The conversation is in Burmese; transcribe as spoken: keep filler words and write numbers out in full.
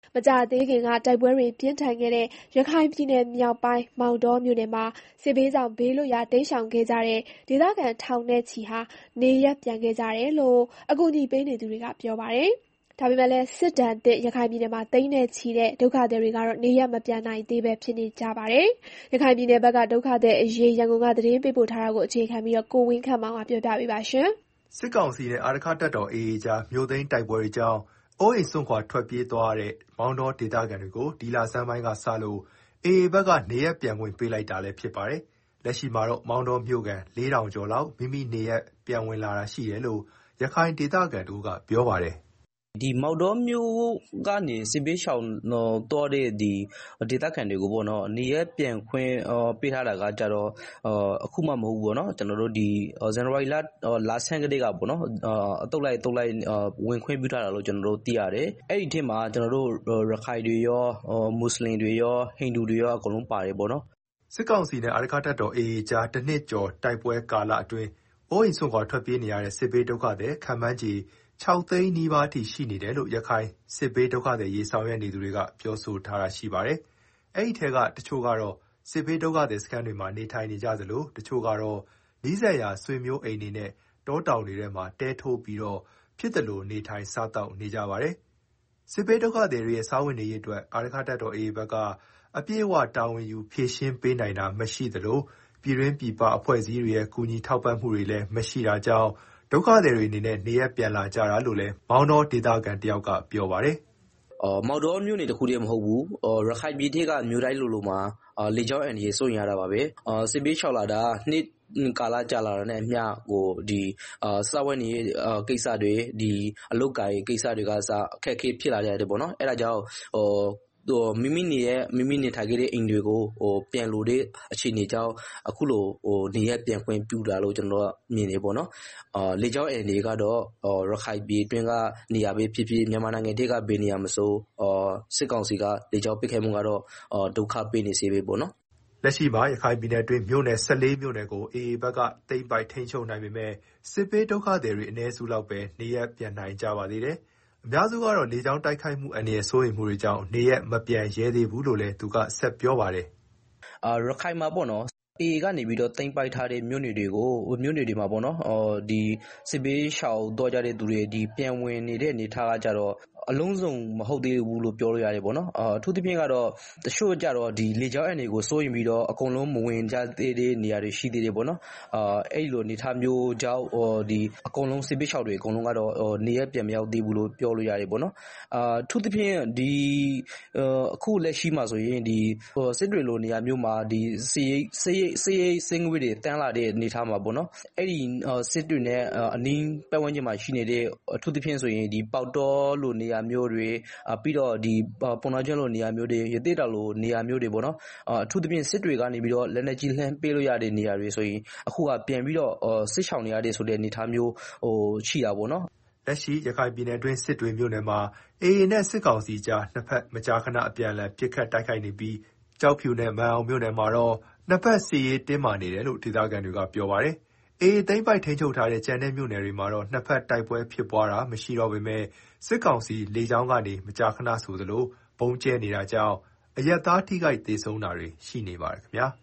မကြာသေးခင်ကတိုက်ပွဲတွေပြင်းထန်ခဲ့တဲ့ရခိုင်ပြည်နယ်မြောက်ပိုင်းမောင်တောမြို့နယ်မှာစစ်ဘေးကြောင့်ဘေးလွတ်ရာတိမ်းရှောင်ခဲ့ကြတဲ့ဒေသခံထောင်နဲ့ချီဟာနေရပ်ပြန်ခဲ့ကြတယ်လို့အကူအညီပေးနေသူတွေကပြောပါတယ်။ဒါပေမဲ့လည်းစစ်ဒဏ်သင့်ရခိုင်ပြည်နယ်မှာသိန်းနဲ့ချီတဲ့ဒုက္ခသည်တွေကတော့နေရပ်မပြန်နိုင်သေးပဲဖြစ်နေကြပါတယ်။ရခိုင်ပြည်နယ်ဘက်ကဒုက္ခသည်အရေးရန်ကုန်ကသတင်းပေးပို့ထားတာကိုအခြေခံပြီးကိုဝင်းခန့်မောင်ကပြောပြပေးပါရှင်။စစ်ကောင်စီနဲ့အာရက္ခတပ်တော် အေအေ ကြားမြို့သိမ်းတိုက်ပွဲတွေကြောင့်အိုးအိမ်စွန့်ခွာထွက်ပြေးသွားတဲ့မောင်တောဒေသခံတွေကိုဒီလဆန်းပိုင်းကစလို့ အေအေ ဘက်ကနေရပ်ပြန်ခွင့်ပေးလိုက်တာလည်းဖြစ်ပါတယ်။လက်ရှိမှာတော့မောင်တောမြို့ခံလေးထောင်ကျော်လောက်မိမိနေရပ်ပြန်ဝင်လာတာရှိတယ်လို့ရခိုင်ဒေသခံတို့ကပြောပါတယ်။ "ဒီမောင်တောမြို့ကနေစစ်ဘေးရှောင်သွားတဲ့ဒေသခံတွေကိုပေါ့နော်နေရပ်ပြန်ခွင့်ပေးထားတာကကြတော့အခုမှမဟုတ်ဘူးပေါ့နော်ကျွန်တော်တို့ဒီဇန်နဝါရီလလဆန်းကတည်းကပေါ့နော်အတုပ်လိုက်အတုပ်လိုက်ဝင်ခွင့်ပြုထားတာလို့ကျွန်တော်တို့သိရတယ်အဲ့ဒီထဲမှာကျွန်တော်တို့ရခိုင်တွေရောမွတ်စလင်တွေရောဟိန္ဒူတွေရောအကုန်လုံးပါတယ်ပေါ့နော်စစ်ကောင်စီနဲ့အာရက္ခတပ်တော် အေအေ ကြားတစ်နှစ်ကျော်တိုက်ပွဲကာလအတွင်းအိုးအိမ်စွန့်ခွာထွက်ပြေးနေရတဲ့စစ်ဘေးဒုက္ခသည်ခန့်မှန်းခြေခြောက်သိန်းနီးပါးအထိရှိနေတယ်လို့ရခိုင်စစ်ဘေးဒုက္ခသည်ရေးဆောင်ရွက်နေသူတွေကပြောဆိုထားတာရှိပါတယ်။အဲဒီထဲကတချို့ကတော့စစ်ဘေးဒုက္ခသည်စခန်းတွေမှာနေထိုင်နေကြသလိုတချို့ကတော့နီးစပ်ရာဆွေမျိုးအိမ်တွေနဲ့တောတောင်တွေထဲမှာတဲထိုးပြီးတော့ဖြစ်သလိုနေထိုင်စားသောက်နေကြပါတယ်။စစ်ဘေးဒုက္ခသည်တွေရဲ့စားဝတ်နေရေးအတွက်အာရက္ခတပ်တော် အေအေ ဘက်ကအပြည့်အဝတာဝန်ယူဖြေရှင်းပေးနိုင်တာမရှိသလိုပြည်တွင်းပြည်ပအဖွဲ့အစည်းတွေရဲ့ကူညီထောက်ပံ့မှုတွေလည်းမရှိတာကြောင့်ဒုက္ခသည်တွေအနေနဲ့နေရပ်ပြန်လာကြတာလို့လည်းမောင်တောဒေသခံတယောက်ကပြောပါတယ်။"မောင်တောမြို့နယ်တခုတည်းမဟုတ်ဘူးရခိုင်ပြည်ထဲကမြို့တိုင်းလိုလိုမှာလေကြောင်းအန္တရာယ်စိုးရိမ်ရတာပါပဲ။စစ်ဘေးရှောင်လာတာနှစ်ကာလကြာလာတာနဲ့အမျှစားဝတ်နေရေးကိစ္စတွေအလုပ်အကိုင်ကိစ္စတွေကအစအခက်အခဲဖြစ်လာကြတယ်ပေါ့နော်အဲဒါကြောင့်မိမိနေရပ်မိမိနေထိုင်ခဲ့တဲ့အိမ်တွေကိုပြန်လိုတဲ့အခြေအနေကြောင့်အခုလိုနေရပ်ပြန်ခွင့်ပြုတာလို့ကျွန်တော်တို့မြင်တယ်ပေါ့နော်လေကြောင်းအန္တရာယ်ကတော့ရခိုင်ပြည်တွင်းကနေရာပဲဖြစ်ဖြစ်မြန်မာနိုင်ငံထဲကဘယ်နေရာမဆိုစစ်ကောင်စီကလေကြောင်းပစ်ခတ်မှုကတော့ဒုက္ခပေးနေစေပဲပေါ့နော်လက်ရှိမှာရခိုင်ပြည်နယ်အတွင်းမြို့နယ်၁၄မြို့နယ်ကို အေအေ ဘက်ကသိမ်းပိုက်ထိန်းချုပ်နိုင်ပေမဲ့စစ်ဘေးဒုက္ခသည်တွေအနည်းစုလောက်ပဲနေရပ်ပြန်နိုင်ကြပါသေးတယ်။အများစုကတော့လေကြောင်းတိုက်ခိုက်မှုအန္တရာယ်စိုးရိမ်မှုတွေကြောင့်နေရပ်မပြန်ရဲသေးဘူးလို့လည်းသူကဆက်ပြောပါတယ်။"ရခိုင်မှာပေါ့နော်အေအေကနေပြီးတော့သိမ်းပိုက်ထားတဲ့မြို့နယ်တွေကိုမြို့နယ်တွေမှာပေါ့နော်စစ်ဘေးရှောင်သွားကြတဲ့သူတွေပြန်ဝင်နေတဲ့အနေအထားကကြတော့အလုံးစုံမဟုတ်သေးဘူးလို့ပြောလို့ရတယ်ပေါ့နော်အထူးသဖြင့်ကတော့တချို့ကြတော့လေကြောင်းအန္တရာယ်ကိုစိုးရိမ်ပြီးတော့အကုန်လုံးမဝင်ကြသေးတဲ့နေရာတွေရှိသေးတယ်ပေါ့နော်အဲ့လိုအနေအထားမျိုးကြောင့်အကုန်လုံးစစ်ဘေးရှောင်တွေအကုန်လုံးကတော့နေရပ်ပြန်မရောက်သေးဘူးလို့ပြောလို့ရတယ်ပေါ့နော်အထူးသဖြင့်အခုလက်ရှိမှာဆိုရင်စစ်တွေလိုနေရာမျိုးမှာစစ်ရေးစစ်ရေးစင်ငွေတွေတန်းလာတဲ့အနေအထားမှာပေါ့နော်အဲ့ဒီစစ်တွေနဲ့အနီးပတ်ဝန်းကျင်မှာရှိနေတဲ့အထူးသဖြင့်ဆိုရင်ပေါက်တောလိုနေရာမျိုးတွေပြီးတော့ပုဏ္ဏားကျွန်းလိုနေရာမျိုးတွေရသေ့တောင်လိုနေရာမျိုးတွေပေါ့နော်အထူးသဖြင့်စစ်တွေကနေပြီးတော့လက်နက်ကြီးလှမ်းပေးလို့ရတဲ့နေရာတွေဆိုရင်အခုကပြန်ပြီးတော့စစ်ရှောင်နေရတဲ့ဆိုတဲ့အနေအထားမျိုးရှိတာပေါ့နော်လက်ရှိရခိုင်ပြည်နယ်အတွင်းစစ်တွေမြို့နယ်မှာအေအေနဲ့စစ်ကောင်စီကြားနှစ်ဖက်မကြာခဏအပြန်အလှန်ပစ်ခတ်တိုက်ခိုက်နေပြီးကျောက်ဖြူနဲ့မာန်အောင်မြို့နယ်မှာတော့နှစ်ဖက်စစ်ရေးတင်းမာနေတယ်လို့ဒေသခံတွေကပြောပါတယ်။အေအေသိမ်းပိုက်ထိန်းချုပ်ထားတဲ့ကျန်တဲ့မြို့နယ်တွေမှာတော့နှစ်ဖက်တိုက်ပွဲဖြစ်ပွားတာမရှိတော့ပေမဲ့စစ်ကောင်စီလေကြောင်းကနေမကြာခဏဆိုသလိုဗုံးကျဲနေတာကြောင့်အရပ်သားထိခိုက်သေဆုံးတာတွေရှိနေပါတယ်ခင်ဗျာ။